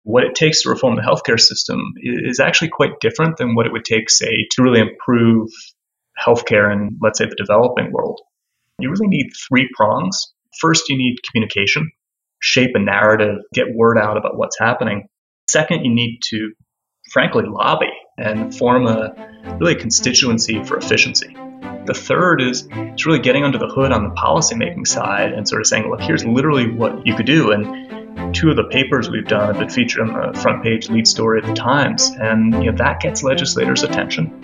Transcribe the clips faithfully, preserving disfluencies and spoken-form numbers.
What it takes to reform the healthcare system is actually quite different than what it would take, say, to really improve healthcare in, let's say, the developing world. You really need three prongs. First, you need communication, shape a narrative, get word out about what's happening. Second, you need to, frankly, lobby and form a really constituency for efficiency. The third is it's really getting under the hood on the policymaking side and sort of saying, look, here's literally what you could do. And two of the papers we've done have been featured on the front page lead story of the Times. And you know, that gets legislators' attention.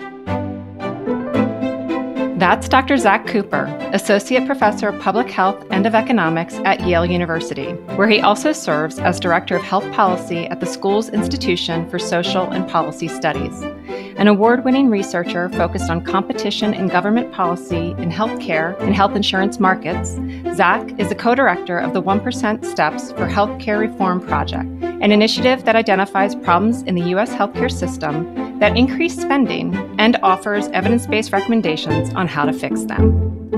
That's Doctor Zach Cooper, Associate Professor of Public Health and of Economics at Yale University, where he also serves as Director of Health Policy at the school's Institution for Social and Policy Studies. An award-winning researcher focused on competition and government policy in healthcare and health insurance markets, Zach is the co-director of the one percent Steps for Healthcare Reform Project, an initiative that identifies problems in the U S healthcare system that increase spending and offers evidence-based recommendations on how to fix them.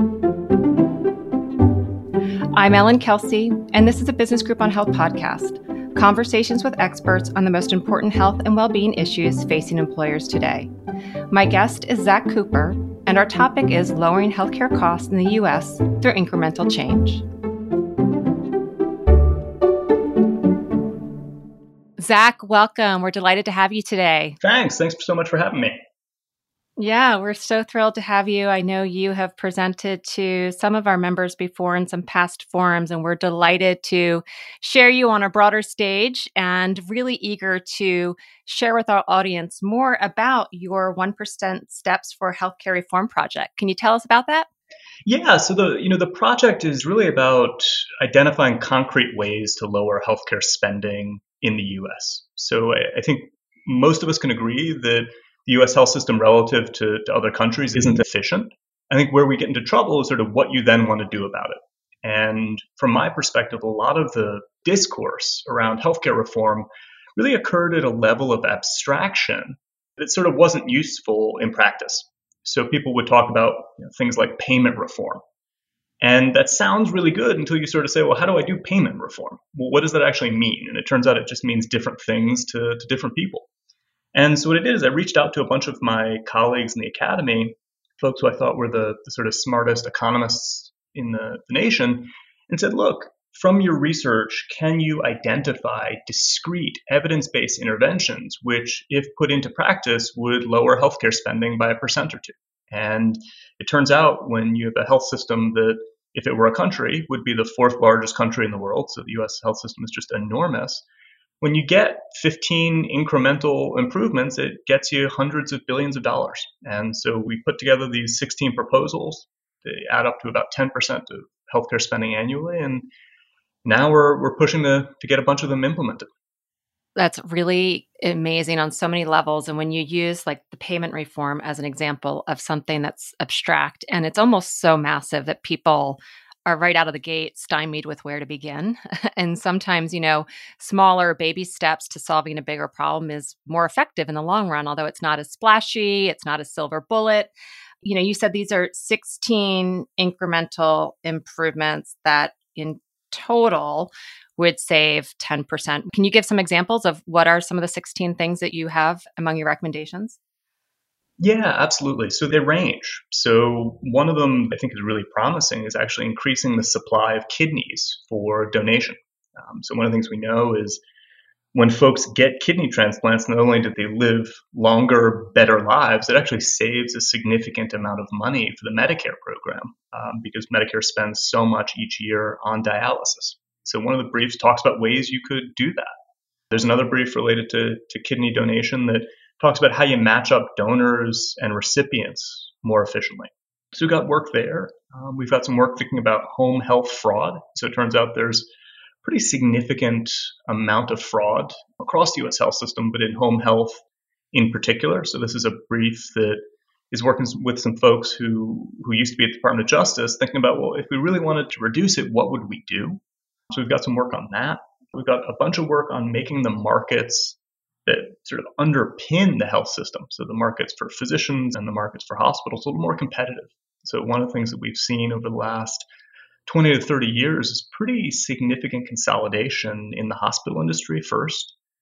I'm Ellen Kelsey, and this is a Business Group on Health podcast, conversations with experts on the most important health and well-being issues facing employers today. My guest is Zach Cooper, and our topic is lowering healthcare costs in the U S through incremental change. Zach, welcome. We're delighted to have you today. Thanks. Thanks so much for having me. Yeah, we're so thrilled to have you. I know you have presented to some of our members before in some past forums, and we're delighted to share you on a broader stage and really eager to share with our audience more about your one percent Steps for Healthcare Reform Project. Can you tell us about that? Yeah, so the you know the project is really about identifying concrete ways to lower healthcare spending in the U S. So I, I think most of us can agree that the U S health system relative to, to other countries isn't efficient. I think where we get into trouble is sort of what you then want to do about it. And from my perspective, a lot of the discourse around healthcare reform really occurred at a level of abstraction that sort of wasn't useful in practice. So people would talk about you know, things like payment reform. And that sounds really good until you sort of say, well, how do I do payment reform? Well, what does that actually mean? And it turns out it just means different things to, to different people. And so what I did is I reached out to a bunch of my colleagues in the academy, folks who I thought were the, the sort of smartest economists in the, the nation, and said, look, from your research, can you identify discrete evidence-based interventions which, if put into practice, would lower healthcare spending by a percent or two? And it turns out when you have a health system that, if it were a country, would be the fourth largest country in the world, so the U S health system is just enormous. When you get fifteen incremental improvements, it gets you hundreds of billions of dollars. And so we put together these sixteen proposals. They add up to about ten percent of healthcare spending annually. And now we're we're pushing to, to get a bunch of them implemented. That's really amazing on so many levels. And when you use like the payment reform as an example of something that's abstract, and it's almost so massive that people are right out of the gate stymied with where to begin. And sometimes, you know, smaller baby steps to solving a bigger problem is more effective in the long run, although it's not as splashy, it's not a silver bullet. You know, you said these are sixteen incremental improvements that in total would save ten percent. Can you give some examples of what are some of the sixteen things that you have among your recommendations? Yeah, absolutely. So they range. So one of them I think is really promising is actually increasing the supply of kidneys for donation. Um, so one of the things we know is when folks get kidney transplants, not only do they live longer, better lives, it actually saves a significant amount of money for the Medicare program um, because Medicare spends so much each year on dialysis. So one of the briefs talks about ways you could do that. There's another brief related to, to kidney donation that talks about how you match up donors and recipients more efficiently. So we've got work there. Um, we've got some work thinking about home health fraud. So it turns out there's a pretty significant amount of fraud across the U S health system, but in home health in particular. So this is a brief that is working with some folks who, who used to be at the Department of Justice, thinking about, well, if we really wanted to reduce it, what would we do? So we've got some work on that. We've got a bunch of work on making the markets that sort of underpin the health system, so the markets for physicians and the markets for hospitals, a little more competitive. So one of the things that we've seen over the last twenty to thirty years is pretty significant consolidation in the hospital industry first,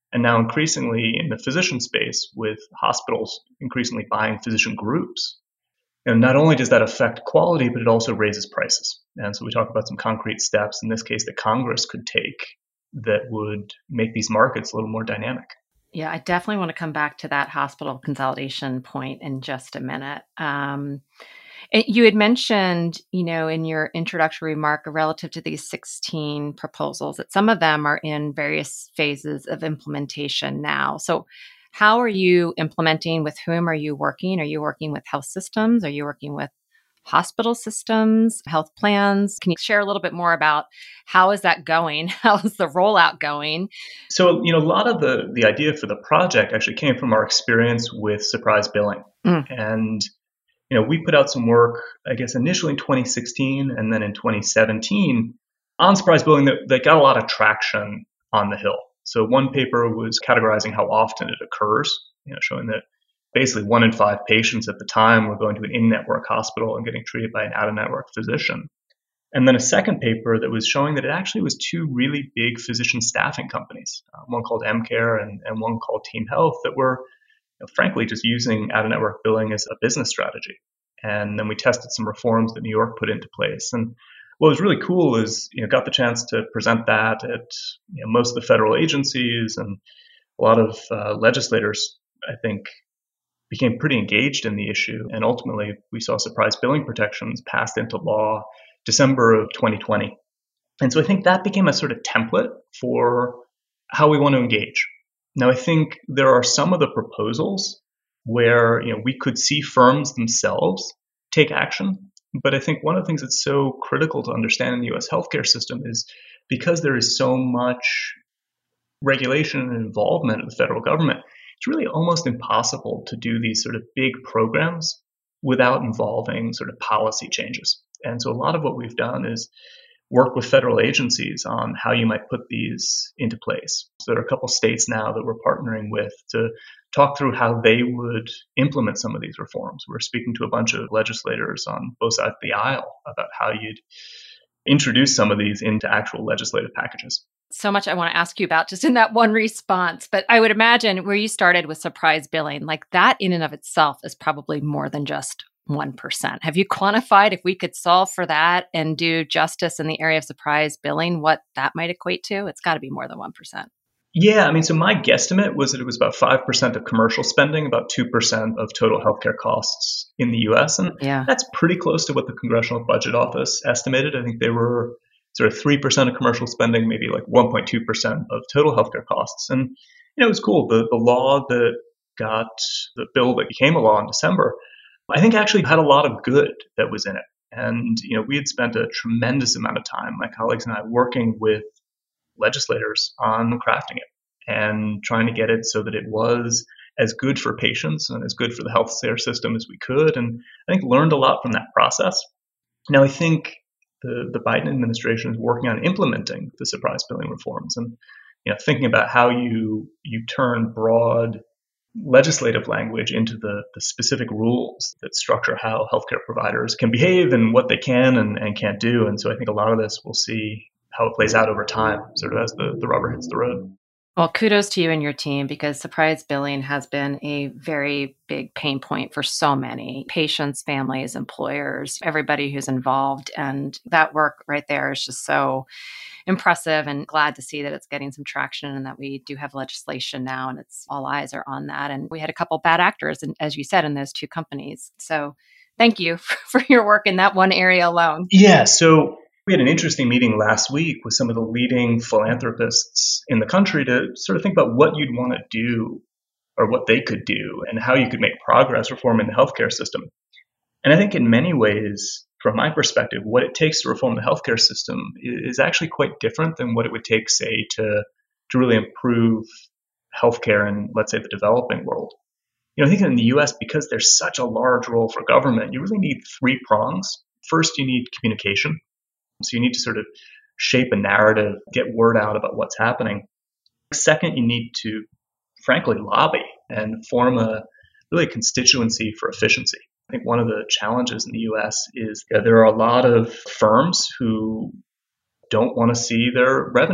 And now increasingly in the physician space with hospitals increasingly buying physician groups. And not only does that affect quality, but it also raises prices. And so we talk about some concrete steps, in this case, that Congress could take that would make these markets a little more dynamic. Yeah, I definitely want to come back to that hospital consolidation point in just a minute. Um, you had mentioned, you know, in your introductory remark relative to these sixteen proposals that some of them are in various phases of implementation now. So how are you implementing? With whom are you working? Are you working with health systems? Are you working with hospital systems, health plans? Can you share a little bit more about how is that going? How is the rollout going? So, you know, a lot of the, the idea for the project actually came from our experience with surprise billing. Mm. And, you know, we put out some work, I guess, initially in twenty sixteen and then in twenty seventeen on surprise billing that, that got a lot of traction on the Hill. So one paper was categorizing how often it occurs, you know, showing that basically one in five patients at the time were going to an in-network hospital and getting treated by an out-of-network physician. And then a second paper that was showing that it actually was two really big physician staffing companies, uh, one called EmCare and, and one called Team Health, that were, you know, frankly, just using out-of-network billing as a business strategy. And then we tested some reforms that New York put into place. And what was really cool is, you know, got the chance to present that at, you know, most of the federal agencies, and a lot of uh, legislators, I think, became pretty engaged in the issue. And ultimately, we saw surprise billing protections passed into law December of twenty twenty. And so I think that became a sort of template for how we want to engage. Now, I think there are some of the proposals where, you know, we could see firms themselves take action. But I think one of the things that's so critical to understand in the U S healthcare system is because there is so much regulation and involvement of the federal government, it's really almost impossible to do these sort of big programs without involving sort of policy changes. And so a lot of what we've done is work with federal agencies on how you might put these into place. So there are a couple states now that we're partnering with to talk through how they would implement some of these reforms. We're speaking to a bunch of legislators on both sides of the aisle about how you'd introduce some of these into actual legislative packages. So much I want to ask you about just in that one response. But I would imagine where you started with surprise billing, like that in and of itself is probably more than just one percent. Have you quantified if we could solve for that and do justice in the area of surprise billing, what that might equate to? It's got to be more than one percent. Yeah, I mean, so my guesstimate was that it was about five percent of commercial spending, about two percent of total healthcare costs in the U S. And yeah, that's pretty close to what the Congressional Budget Office estimated. I think they were sort of three percent of commercial spending, maybe like one point two percent of total healthcare costs. And, you know, it was cool. The, the law that got, the bill that became a law in December, I think actually had a lot of good that was in it. And, you know, we had spent a tremendous amount of time, my colleagues and I, working with legislators on crafting it and trying to get it so that it was as good for patients and as good for the healthcare system as we could. And I think learned a lot from that process. Now, I think the, the Biden administration is working on implementing the surprise billing reforms and, you know, thinking about how you you turn broad legislative language into the, the specific rules that structure how healthcare providers can behave and what they can and, and can't do. And so I think a lot of this we'll see how it plays out over time, sort of as the, the rubber hits the road. Well, kudos to you and your team, because surprise billing has been a very big pain point for so many patients, families, employers, everybody who's involved. And that work right there is just so impressive, and glad to see that it's getting some traction and that we do have legislation now and it's all eyes are on that. And we had a couple bad actors, and as you said, in those two companies. So thank you for your work in that one area alone. Yeah. So we had an interesting meeting last week with some of the leading philanthropists in the country to sort of think about what you'd want to do or what they could do and how you could make progress reforming the healthcare system. And I think in many ways, from my perspective, what it takes to reform the healthcare system is actually quite different than what it would take, say, to, to really improve healthcare in, let's say, the developing world. You know, I think in the U S, because there's such a large role for government, you really need three prongs. First, you need communication. So you need to sort of shape a narrative, get word out about what's happening. Second, you need to, frankly, lobby and form a really a constituency for efficiency. I think one of the challenges in the U S is that there are a lot of firms who don't want to see their revenue cut.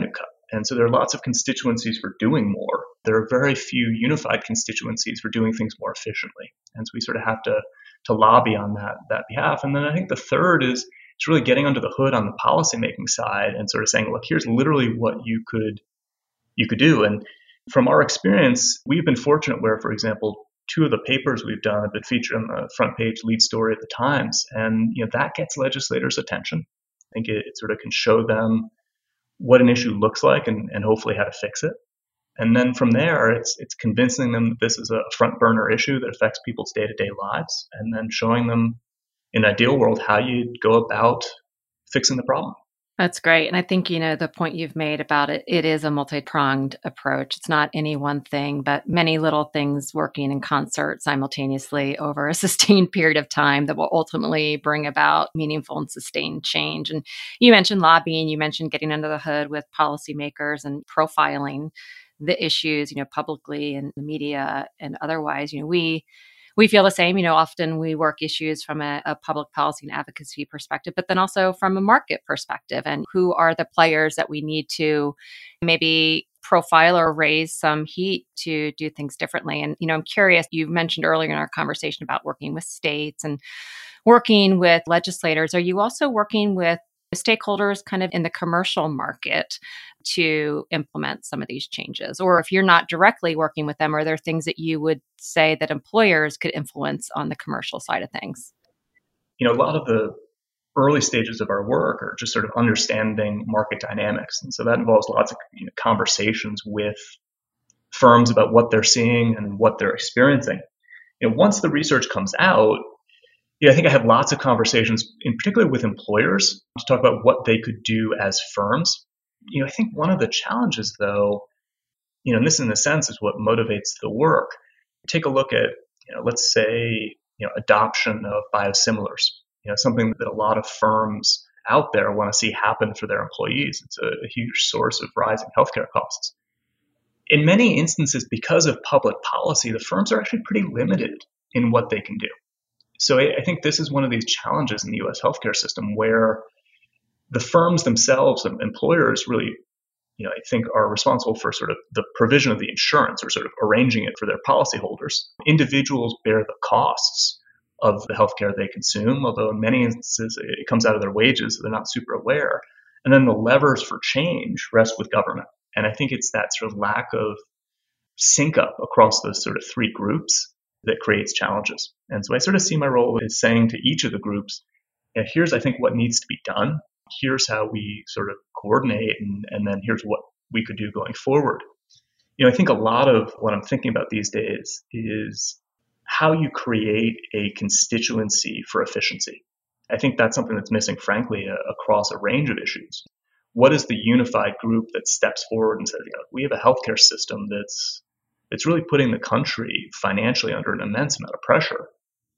And so there are lots of constituencies for doing more. There are very few unified constituencies for doing things more efficiently. And so we sort of have to, to lobby on that, that behalf. And then I think the third is it's really getting under the hood on the policymaking side and sort of saying, look, here's literally what you could you could do. And from our experience, we've been fortunate where, for example, two of the papers we've done have been featured on the front page lead story of the Times. And you know that gets legislators' attention. I think it, it sort of can show them what an issue looks like and, and hopefully how to fix it. And then from there, it's it's convincing them that this is a front burner issue that affects people's day-to-day lives, and then showing them in an ideal world how you go about fixing the problem. That's great. And I think, you know, the point you've made about it, it is a multi-pronged approach. It's not any one thing, but many little things working in concert simultaneously over a sustained period of time that will ultimately bring about meaningful and sustained change. And you mentioned lobbying, you mentioned getting under the hood with policymakers and profiling the issues, you know, publicly in the media and otherwise. You know, we We feel the same. You know, often we work issues from a, a public policy and advocacy perspective, but then also from a market perspective. And who are the players that we need to maybe profile or raise some heat to do things differently? And, you know, I'm curious, you mentioned earlier in our conversation about working with states and working with legislators. Are you also working with stakeholders kind of in the commercial market to implement some of these changes? Or if you're not directly working with them, are there things that you would say that employers could influence on the commercial side of things? You know, a lot of the early stages of our work are just sort of understanding market dynamics. And so that involves lots of you know, conversations with firms about what they're seeing and what they're experiencing. You know, once the research comes out, yeah, I think I have lots of conversations, in particular with employers, to talk about what they could do as firms. You know, I think one of the challenges, though, you know, and this in a sense is what motivates the work. Take a look at, you know, let's say, you know, adoption of biosimilars. You know, something that a lot of firms out there want to see happen for their employees. It's a, a huge source of rising healthcare costs. In many instances, because of public policy, the firms are actually pretty limited in what they can do. So I, I think this is one of these challenges in the U S healthcare system where the firms themselves and employers really, you know, I think are responsible for sort of the provision of the insurance or sort of arranging it for their policyholders. Individuals bear the costs of the healthcare they consume, although in many instances it comes out of their wages, so they're not super aware. And then the levers for change rest with government. And I think it's that sort of lack of sync up across those sort of three groups that creates challenges. And so I sort of see my role as saying to each of the groups, yeah, here's, I think, what needs to be done. Here's how we sort of coordinate, and, and then here's what we could do going forward. You know, I think a lot of what I'm thinking about these days is how you create a constituency for efficiency. I think that's something that's missing, frankly, uh, across a range of issues. What is the unified group that steps forward and says, you know, we have a healthcare system that's it's really putting the country financially under an immense amount of pressure.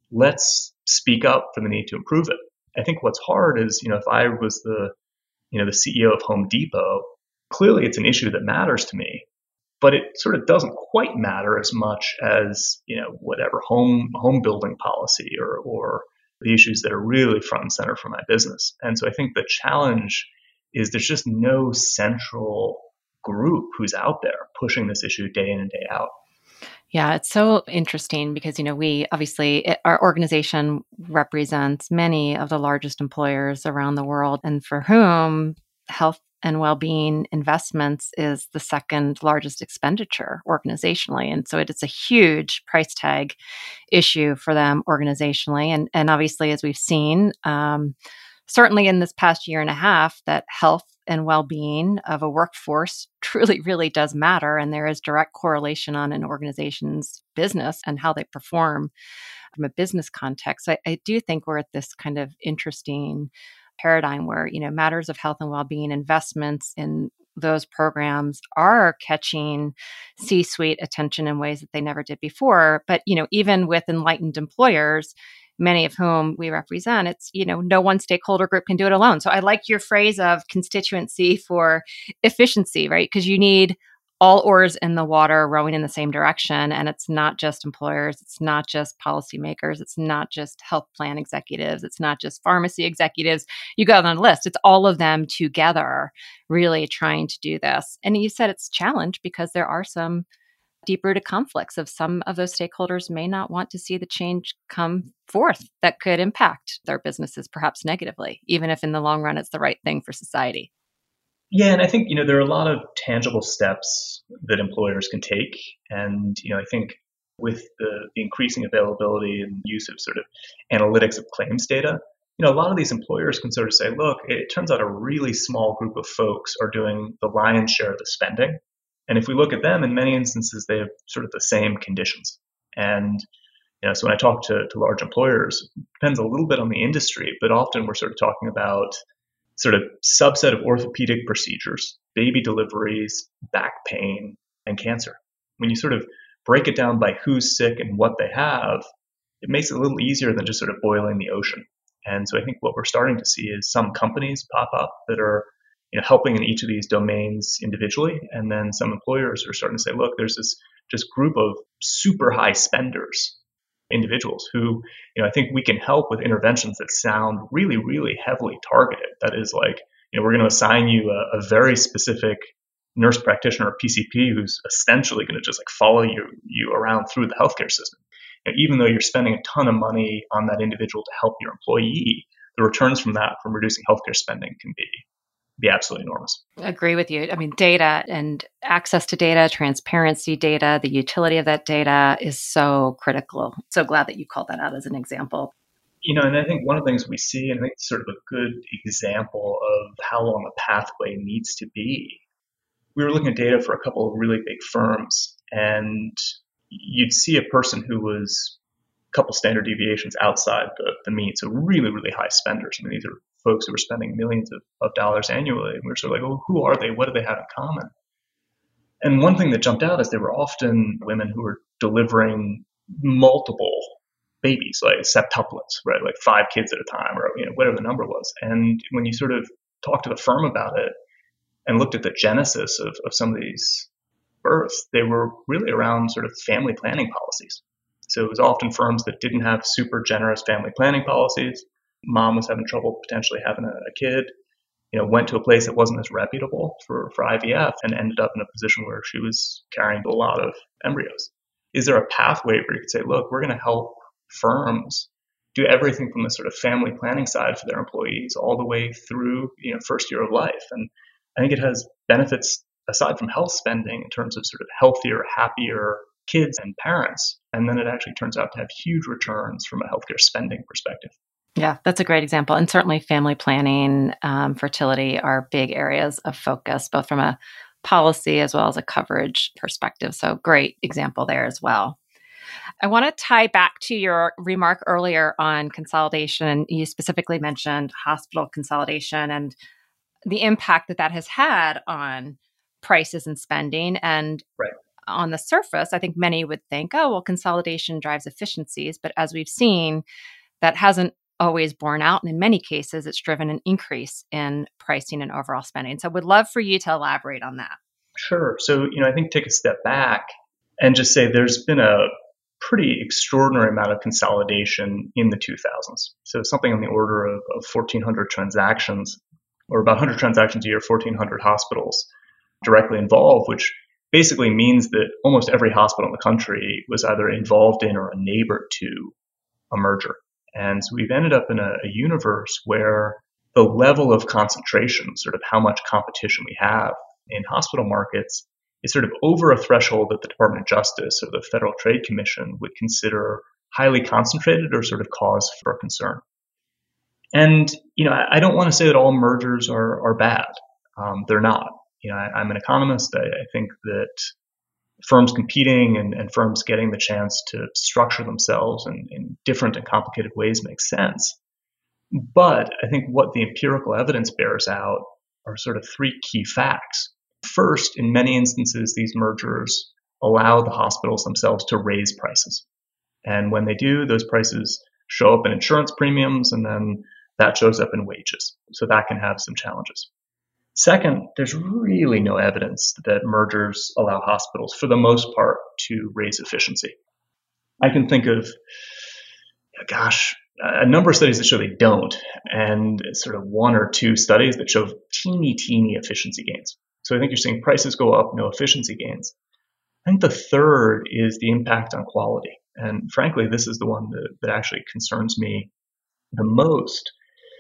Let's speak up for the need to improve it. I think what's hard is, you know, if I was the, you know, the C E O of Home Depot, clearly it's an issue that matters to me, but it sort of doesn't quite matter as much as, you know, whatever home home building policy or or the issues that are really front and center for my business. And so I think the challenge is there's just no central group who's out there pushing this issue day in and day out. Yeah, it's so interesting because, you know, we obviously, it, our organization represents many of the largest employers around the world, and for whom health and well-being investments is the second largest expenditure organizationally. And so it, it's a huge price tag issue for them organizationally. And, and obviously, as we've seen, um, certainly in this past year and a half, that health and well-being of a workforce truly, really does matter. And there is direct correlation on an organization's business and how they perform from a business context. So I, I do think we're at this kind of interesting paradigm where, you know, matters of health and well-being investments in those programs are catching C-suite attention in ways that they never did before. But, you know, even with enlightened employers, many of whom we represent, it's, you know, no one stakeholder group can do it alone. So I like your phrase of constituency for efficiency, right? Because you need all oars in the water rowing in the same direction. And it's not just employers, it's not just policymakers, it's not just health plan executives, it's not just pharmacy executives. You go down the list, it's all of them together really trying to do this. And you said it's challenged because there are some deep-rooted conflicts of some of those stakeholders may not want to see the change come forth that could impact their businesses perhaps negatively, even if in the long run it's the right thing for society. Yeah, and I think, you know, there are a lot of tangible steps that employers can take. And, you know, I think with the, the increasing availability and use of sort of analytics of claims data, you know, a lot of these employers can sort of say, look, it turns out a really small group of folks are doing the lion's share of the spending. And if we look at them, in many instances, they have sort of the same conditions. And, you know, so when I talk to, to large employers, it depends a little bit on the industry, but often we're sort of talking about sort of subset of orthopedic procedures, baby deliveries, back pain, and cancer. When you sort of break it down by who's sick and what they have, it makes it a little easier than just sort of boiling the ocean. And so I think what we're starting to see is some companies pop up that are, you know, helping in each of these domains individually. And then some employers are starting to say, look, there's this just group of super high spenders, individuals who, you know, I think we can help with interventions that sound really, really heavily targeted. That is like, you know, we're going to assign you a, a very specific nurse practitioner or P C P who's essentially going to just like follow you, you around through the healthcare system. You know, even though you're spending a ton of money on that individual to help your employee, the returns from that, from reducing healthcare spending, can be be absolutely enormous. I agree with you. I mean, data and access to data, transparency data, the utility of that data is so critical. So glad that you called that out as an example. You know, and I think one of the things we see, and I think it's sort of a good example of how long a pathway needs to be. We were looking at data for a couple of really big firms, and you'd see a person who was a couple standard deviations outside the, the mean. So really, really high spenders. I mean, these are folks who are spending millions of, of dollars annually. And we were sort of like, well, who are they? What do they have in common? And one thing that jumped out is they were often women who were delivering multiple babies, like septuplets, right? Like five kids at a time, or you know, whatever the number was. And when you sort of talked to the firm about it and looked at the genesis of, of some of these births, they were really around sort of family planning policies. So it was often firms that didn't have super generous family planning policies. Mom was having trouble potentially having a, a kid, you know, went to a place that wasn't as reputable for, for I V F and ended up in a position where she was carrying a lot of embryos. Is there a pathway where you could say, look, we're going to help firms do everything from the sort of family planning side for their employees all the way through, you know, first year of life? And I think it has benefits aside from health spending in terms of sort of healthier, happier kids and parents. And then it actually turns out to have huge returns from a healthcare spending perspective. Yeah, that's a great example. And certainly family planning, um, fertility are big areas of focus, both from a policy as well as a coverage perspective. So great example there as well. I want to tie back to your remark earlier on consolidation. You specifically mentioned hospital consolidation and the impact that that has had on prices and spending. And right. On the surface, I think many would think, oh, well, consolidation drives efficiencies. But as we've seen, that hasn't always borne out. And in many cases, it's driven an increase in pricing and overall spending. So would love for you to elaborate on that. Sure. So, you know, I think take a step back and just say there's been a pretty extraordinary amount of consolidation in the two thousands. So something on the order of, of fourteen hundred transactions, or about one hundred transactions a year, fourteen hundred hospitals directly involved, which basically means that almost every hospital in the country was either involved in or a neighbor to a merger. And so we've ended up in a, a universe where the level of concentration, sort of how much competition we have in hospital markets, is sort of over a threshold that the Department of Justice or the Federal Trade Commission would consider highly concentrated or sort of cause for concern. And, you know, I, I don't want to say that all mergers are, are bad. Um, they're not. You know, I, I'm an economist. I, I think that firms competing and, and firms getting the chance to structure themselves in, in different and complicated ways makes sense. But I think what the empirical evidence bears out are sort of three key facts. First, in many instances, these mergers allow the hospitals themselves to raise prices. And when they do, those prices show up in insurance premiums, and then that shows up in wages. So that can have some challenges. Second, there's really no evidence that mergers allow hospitals, for the most part, to raise efficiency. I can think of, gosh, a number of studies that show they don't, and sort of one or two studies that show teeny, teeny efficiency gains. So I think you're seeing prices go up, no efficiency gains. I think the third is the impact on quality. And frankly, this is the one that, that actually concerns me the most.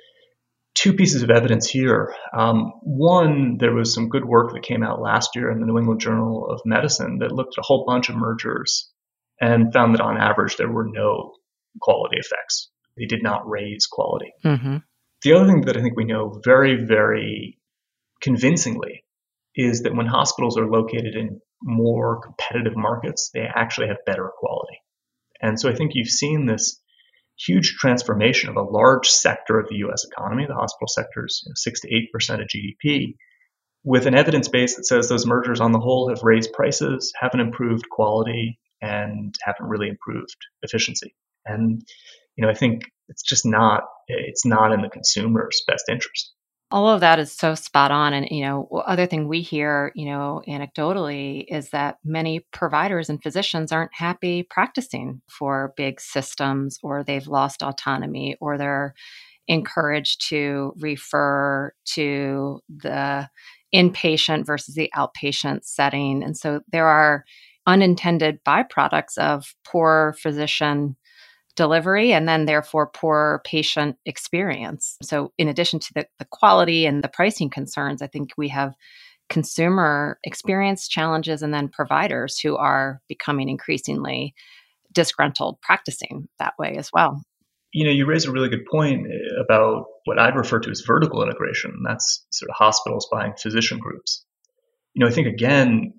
Two pieces of evidence here. Um, one, there was some good work that came out last year in the New England Journal of Medicine that looked at a whole bunch of mergers and found that on average there were no quality effects. They did not raise quality. Mm-hmm. The other thing that I think we know very, very convincingly is that when hospitals are located in more competitive markets, they actually have better quality. And so I think you've seen this huge transformation of a large sector of the U S economy. The hospital sector is you know, six to eight percent of G D P, with an evidence base that says those mergers on the whole have raised prices, haven't improved quality, and haven't really improved efficiency. And you know, I think it's just not it's not in the consumer's best interest. All of that is so spot on. And, you know, other thing we hear, you know, anecdotally is that many providers and physicians aren't happy practicing for big systems, or they've lost autonomy, or they're encouraged to refer to the inpatient versus the outpatient setting. And so there are unintended byproducts of poor physician delivery, and then therefore poor patient experience. So in addition to the, the quality and the pricing concerns, I think we have consumer experience challenges, and then providers who are becoming increasingly disgruntled practicing that way as well. You know, you raise a really good point about what I'd refer to as vertical integration. That's sort of hospitals buying physician groups. You know, I think again,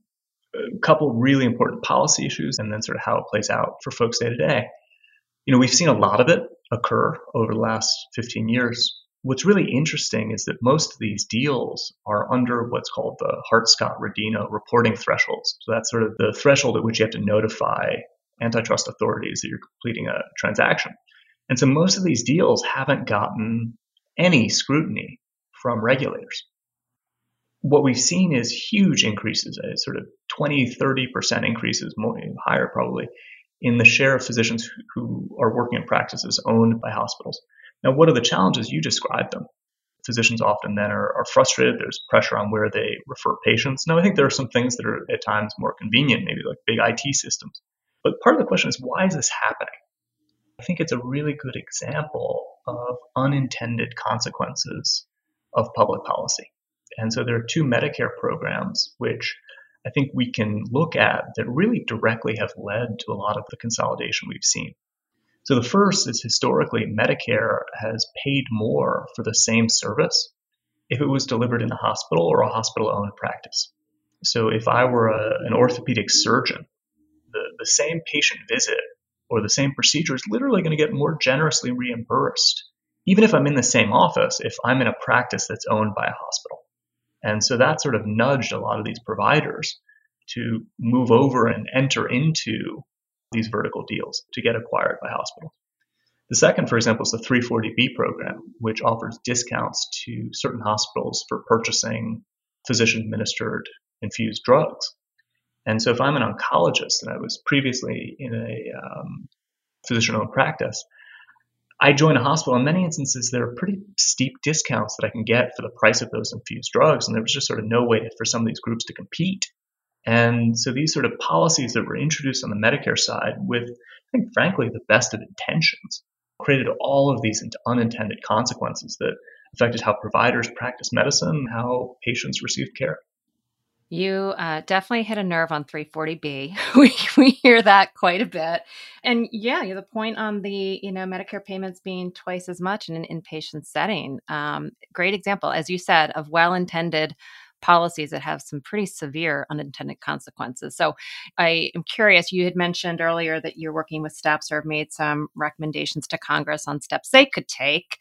a couple really important policy issues, and then sort of how it plays out for folks day to day. You know, we've seen a lot of it occur over the last fifteen years. What's really interesting is that most of these deals are under what's called the Hart-Scott-Rodino reporting thresholds. So that's sort of the threshold at which you have to notify antitrust authorities that you're completing a transaction. And so most of these deals haven't gotten any scrutiny from regulators. What we've seen is huge increases, sort of twenty, thirty percent increases, more, higher probably, in the share of physicians who are working in practices owned by hospitals. Now, what are the challenges? You described them. Physicians often then are, are frustrated. There's pressure on where they refer patients. Now, I think there are some things that are at times more convenient, maybe like big I T systems. But part of the question is, why is this happening? I think it's a really good example of unintended consequences of public policy. And so there are two Medicare programs which I think we can look at that really directly have led to a lot of the consolidation we've seen. So the first is historically Medicare has paid more for the same service if it was delivered in a hospital or a hospital-owned practice. So if I were a, an orthopedic surgeon, the, the same patient visit or the same procedure is literally going to get more generously reimbursed, even if I'm in the same office, if I'm in a practice that's owned by a hospital. And so that sort of nudged a lot of these providers to move over and enter into these vertical deals to get acquired by hospitals. The second, for example, is the three forty B program, which offers discounts to certain hospitals for purchasing physician-administered infused drugs. And so if I'm an oncologist and I was previously in a um, physician-owned practice, I join a hospital. In many instances, there are pretty steep discounts that I can get for the price of those infused drugs. And there was just sort of no way for some of these groups to compete. And so these sort of policies that were introduced on the Medicare side with, I think, frankly, the best of intentions, created all of these unintended consequences that affected how providers practice medicine and how patients received care. You uh, definitely hit a nerve on three forty B. we we hear that quite a bit, and yeah, the point on the you know Medicare payments being twice as much in an inpatient setting. Um, great example, as you said, of well-intended policies that have some pretty severe unintended consequences. So, I am curious. You had mentioned earlier that you're working with steps or have made some recommendations to Congress on steps they could take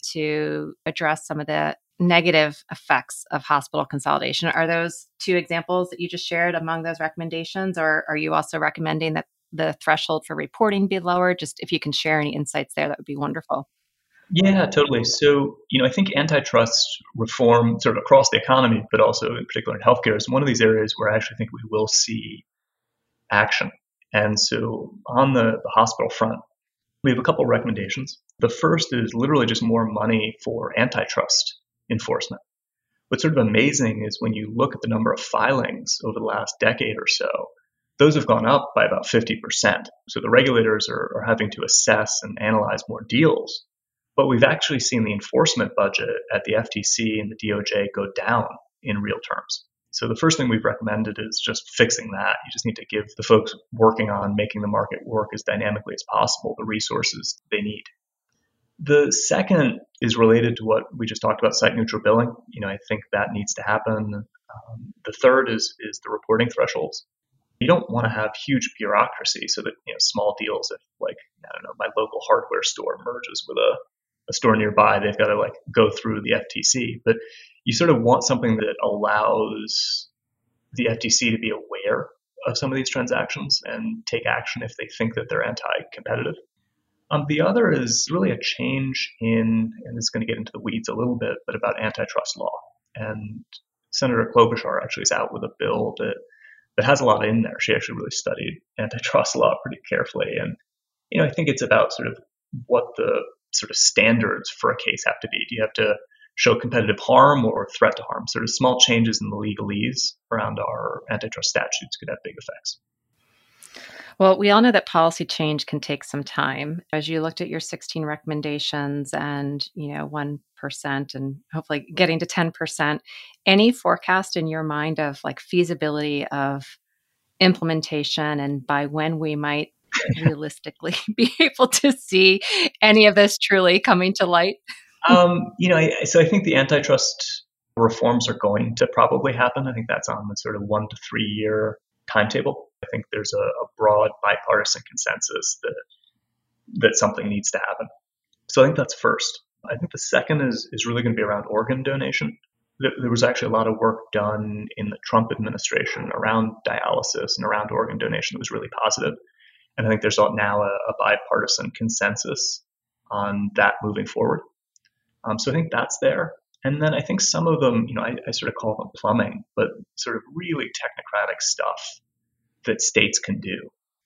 to address some of the negative effects of hospital consolidation. Are those two examples that you just shared among those recommendations, or are you also recommending that the threshold for reporting be lower? Just if you can share any insights there, that would be wonderful. Yeah, totally. So, you know, I think antitrust reform sort of across the economy, but also in particular in healthcare is one of these areas where I actually think we will see action. And so on the, the hospital front, we have a couple recommendations. The first is literally just more money for antitrust enforcement. What's sort of amazing is when you look at the number of filings over the last decade or so, those have gone up by about fifty percent. So the regulators are, are having to assess and analyze more deals. But we've actually seen the enforcement budget at the F T C and the D O J go down in real terms. So the first thing we've recommended is just fixing that. You just need to give the folks working on making the market work as dynamically as possible the resources they need. The second is related to what we just talked about, site neutral billing. You know, I think that needs to happen. Um, the third is is the reporting thresholds. You don't want to have huge bureaucracy so that, you know, small deals, if like, I don't know, my local hardware store merges with a, a store nearby, they've got to like go through the F T C. But you sort of want something that allows the F T C to be aware of some of these transactions and take action if they think that they're anti-competitive. Um, the other is really a change in, and it's going to get into the weeds a little bit, but about antitrust law. And Senator Klobuchar actually is out with a bill that that has a lot in there. She actually really studied antitrust law pretty carefully, and you know, I think it's about sort of what the sort of standards for a case have to be. Do you have to show competitive harm or threat to harm? Sort of small changes in the legalese around our antitrust statutes could have big effects. Well, we all know that policy change can take some time. As you looked at your sixteen recommendations and, you know, one percent and hopefully getting to ten percent, any forecast in your mind of like feasibility of implementation and by when we might realistically be able to see any of this truly coming to light? Um, you know, I, so I think the antitrust reforms are going to probably happen. I think that's on the sort of one to three year timetable. I think there's a, a broad bipartisan consensus that that something needs to happen. So I think that's first. I think the second is is really going to be around organ donation. There, there was actually a lot of work done in the Trump administration around dialysis and around organ donation that was really positive. And I think there's now a, a bipartisan consensus on that moving forward. Um, so I think that's there. And then I think some of them, you know, I, I sort of call them plumbing, but sort of really technocratic stuff that states can do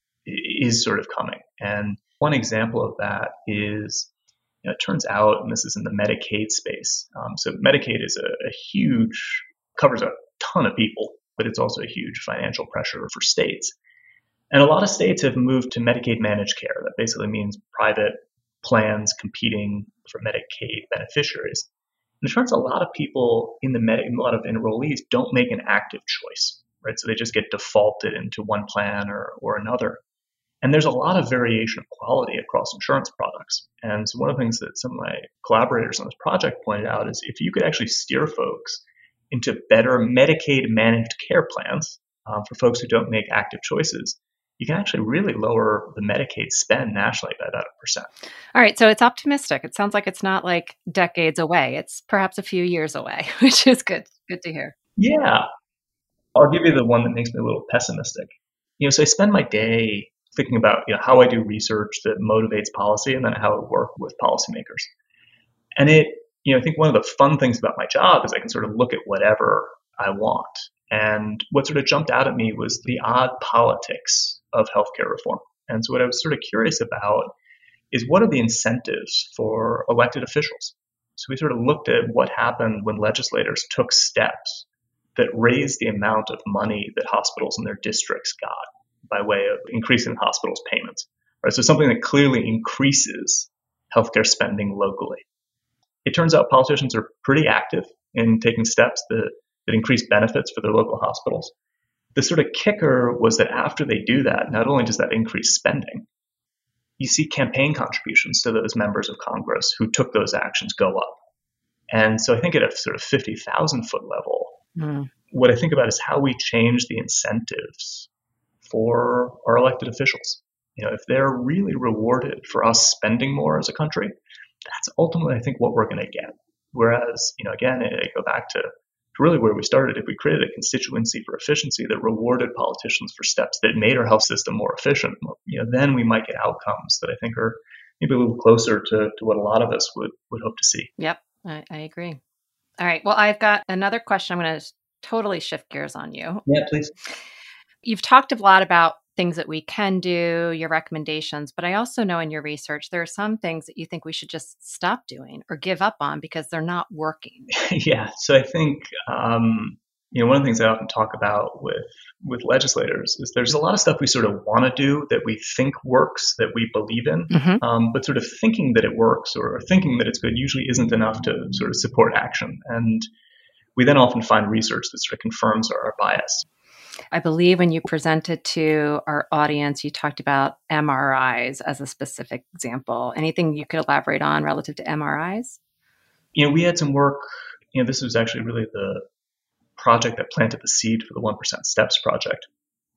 is sort of coming. And one example of that is, you know, it turns out, and this is in the Medicaid space. Um, so Medicaid is a, a huge, covers a ton of people, but it's also a huge financial pressure for states. And a lot of states have moved to Medicaid managed care. That basically means private plans competing for Medicaid beneficiaries. And it turns out a lot of people in the med, a lot of enrollees don't make an active choice, right? So they just get defaulted into one plan or, or another. And there's a lot of variation of quality across insurance products. And so one of the things that some of my collaborators on this project pointed out is if you could actually steer folks into better Medicaid managed care plans um, for folks who don't make active choices, you can actually really lower the Medicaid spend nationally by about a percent. All right. So it's optimistic. It sounds like it's not like decades away. It's perhaps a few years away, which is good. Good to hear. Yeah. I'll give you the one that makes me a little pessimistic. You know, so I spend my day thinking about, you know, how I do research that motivates policy and then how I work with policymakers. And it, you know, I think one of the fun things about my job is I can sort of look at whatever I want. And what sort of jumped out at me was the odd politics of healthcare reform. And so what I was sort of curious about is what are the incentives for elected officials? So we sort of looked at what happened when legislators took steps that raised the amount of money that hospitals in their districts got by way of increasing hospitals' payments. Right? So something that clearly increases healthcare spending locally. It turns out politicians are pretty active in taking steps that, that increase benefits for their local hospitals. The sort of kicker was that after they do that, not only does that increase spending, you see campaign contributions to those members of Congress who took those actions go up. And so I think at a sort of fifty thousand foot level, mm. what I think about is how we change the incentives for our elected officials. You know, if they're really rewarded for us spending more as a country, that's ultimately, I think, what we're going to get. Whereas, you know, again, I go back to really where we started. If we created a constituency for efficiency that rewarded politicians for steps that made our health system more efficient, you know, then we might get outcomes that I think are maybe a little closer to, to what a lot of us would, would hope to see. Yep, I, I agree. All right. Well, I've got another question. I'm going to totally shift gears on you. Yeah, please. You've talked a lot about things that we can do, your recommendations, but I also know in your research, there are some things that you think we should just stop doing or give up on because they're not working. Yeah. So I think, um, you know, one of the things I often talk about with, with legislators is there's a lot of stuff we sort of want to do that we think works, that we believe in, Mm-hmm. um, but sort of thinking that it works or thinking that it's good usually isn't enough to sort of support action. And we then often find research that sort of confirms our, our bias. I believe when you presented to our audience, you talked about M R Is as a specific example. Anything you could elaborate on relative to M R Is? You know, we had some work, you know, this was actually really the project that planted the seed for the one percent Steps project.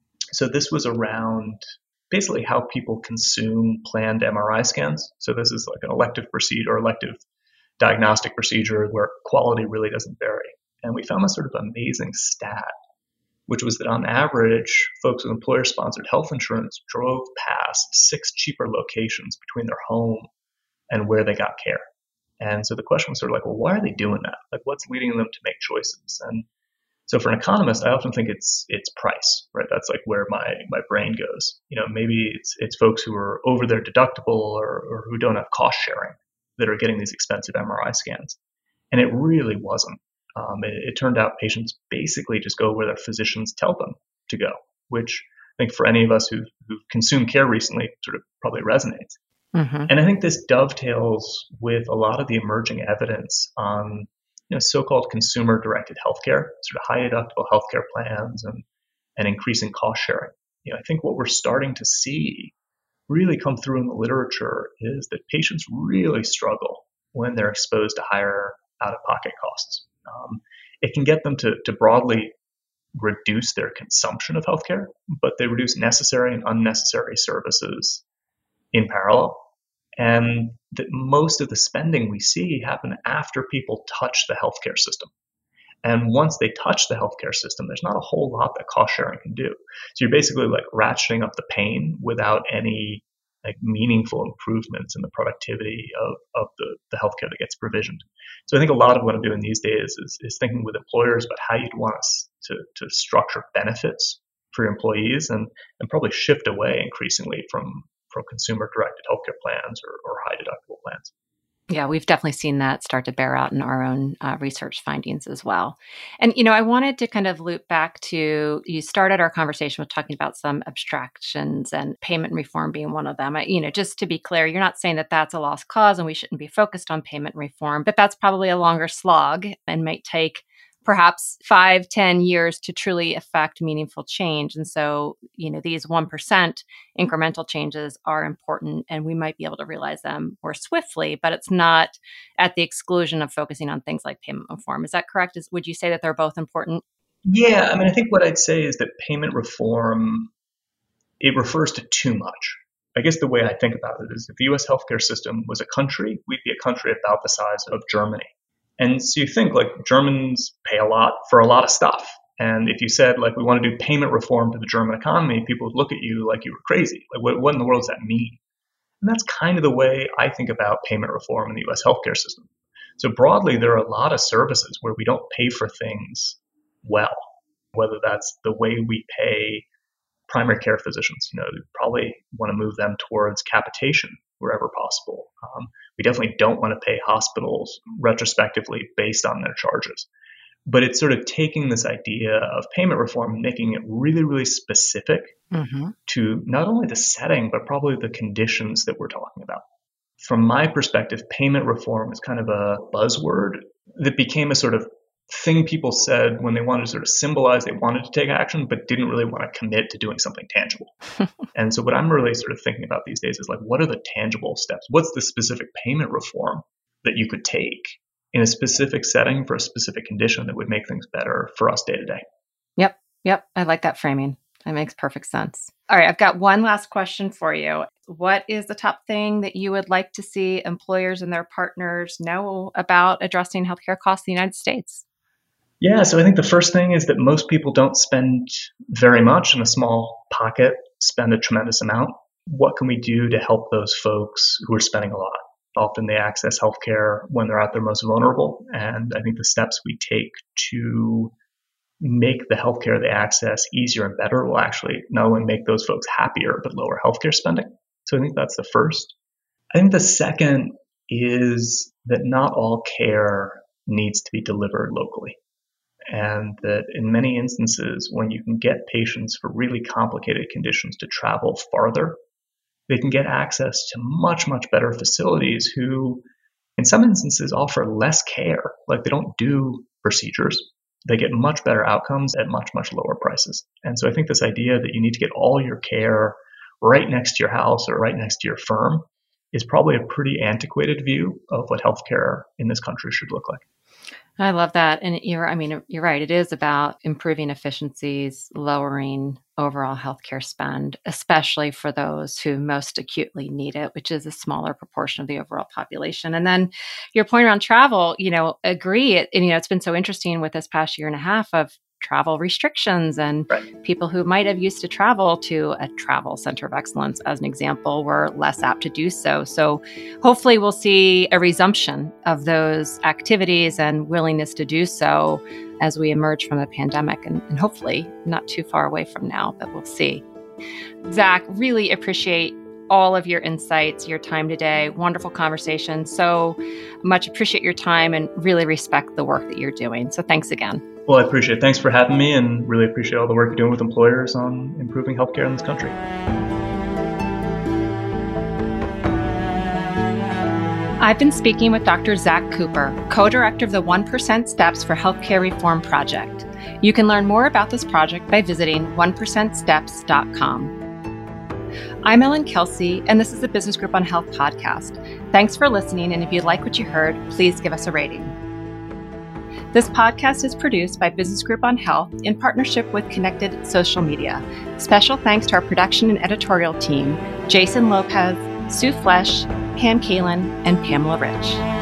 So this was around basically how people consume planned M R I scans. So this is like an elective procedure or elective diagnostic procedure where quality really doesn't vary. And we found this sort of amazing stat, which was that on average, folks with employer-sponsored health insurance drove past six cheaper locations between their home and where they got care. And so the question was sort of like, well, why are they doing that? Like, what's leading them to make choices? And so for an economist, I often think it's it's price, right? That's like where my my brain goes. You know, maybe it's it's folks who are over their deductible or, or who don't have cost sharing that are getting these expensive M R I scans. And it really wasn't. Um, it, it turned out patients basically just go where their physicians tell them to go, which I think for any of us who've, who've consumed care recently sort of probably resonates. Mm-hmm. And I think this dovetails with a lot of the emerging evidence on you know, so-called consumer-directed healthcare, sort of high deductible healthcare plans and, and increasing cost sharing. You know, I think what we're starting to see really come through in the literature is that patients really struggle when they're exposed to higher out-of-pocket costs. Um, it can get them to, to broadly reduce their consumption of healthcare, but they reduce necessary and unnecessary services in parallel. And that most of the spending we see happen after people touch the healthcare system. And once they touch the healthcare system, there's not a whole lot that cost sharing can do. So you're basically like ratcheting up the pain without any like meaningful improvements in the productivity of, of the, the healthcare that gets provisioned. So I think a lot of what I'm doing these days is, is thinking with employers about how you'd want us to, to structure benefits for your employees and, and probably shift away increasingly from, from consumer-directed healthcare plans or, or high deductible plans. Yeah, we've definitely seen that start to bear out in our own uh, research findings as well. And, you know, I wanted to kind of loop back to, you started our conversation with talking about some abstractions and payment reform being one of them. I, you know, just to be clear, you're not saying that that's a lost cause and we shouldn't be focused on payment reform, but that's probably a longer slog and might take perhaps five, ten years to truly affect meaningful change. And so, you know, these one percent incremental changes are important and we might be able to realize them more swiftly, but it's not at the exclusion of focusing on things like payment reform. Is that correct? Is, would you say that they're both important? Yeah, I mean, I think what I'd say is that payment reform, it refers to too much. I guess the way I think about it is if the U S healthcare system was a country, we'd be a country about the size of Germany. And so you think like Germans pay a lot for a lot of stuff. And if you said like we want to do payment reform to the German economy, people would look at you like you were crazy. Like what, what in the world does that mean? And that's kind of the way I think about payment reform in the U S healthcare system. So broadly, there are a lot of services where we don't pay for things well, whether that's the way we pay primary care physicians. You know, we probably want to move them towards capitation wherever possible. Um, we definitely don't want to pay hospitals retrospectively based on their charges. But it's sort of taking this idea of payment reform and making it really, really specific mm-hmm. to not only the setting, but probably the conditions that we're talking about. From my perspective, payment reform is kind of a buzzword that became a sort of thing people said when they wanted to sort of symbolize they wanted to take action, but didn't really want to commit to doing something tangible. And so what I'm really sort of thinking about these days is like, what are the tangible steps? What's the specific payment reform that you could take in a specific setting for a specific condition that would make things better for us day to day? Yep. Yep. I like that framing. That makes perfect sense. All right. I've got one last question for you. What is the top thing that you would like to see employers and their partners know about addressing healthcare costs in the United States? Yeah, so I think the first thing is that most people don't spend very much in a small pocket, spend a tremendous amount. what can we do to help those folks who are spending a lot? Often they access healthcare when they're at their most vulnerable. And I think the steps we take to make the healthcare they access easier and better will actually not only make those folks happier, but lower healthcare spending. So I think that's the first. I think the second is that not all care needs to be delivered locally. And that in many instances, when you can get patients for really complicated conditions to travel farther, they can get access to much, much better facilities who, in some instances, offer less care. Like they don't do procedures. They get much better outcomes at much, much lower prices. And so I think this idea that you need to get all your care right next to your house or right next to your firm is probably a pretty antiquated view of what healthcare in this country should look like. I love that. And you're, I mean, you're right. It is about improving efficiencies, lowering overall healthcare spend, especially for those who most acutely need it, which is a smaller proportion of the overall population. And then your point around travel, you know, agree. It, and, you know, it's been so interesting with this past year and a half of travel restrictions and right. people who might have used to travel to a travel center of excellence, as an example, were less apt to do so. So hopefully we'll see a resumption of those activities and willingness to do so as we emerge from the pandemic, and, and hopefully not too far away from now, but we'll see. Zach, really appreciate all of your insights, your time today. Wonderful conversation. So much appreciate your time and really respect the work that you're doing. So thanks again. Well, I appreciate it. Thanks for having me, and really appreciate all the work you're doing with employers on improving healthcare in this country. I've been speaking with Doctor Zach Cooper, co-director of the one percent Steps for Healthcare Reform Project. You can learn more about this project by visiting one percent steps dot com. I'm Ellen Kelsey, and this is the Business Group on Health podcast. Thanks for listening, and if you like what you heard, please give us a rating. This podcast is produced by Business Group on Health in partnership with Connected Social Media. Special thanks to our production and editorial team, Jason Lopez, Sue Flesh, Pam Kalin, and Pamela Rich.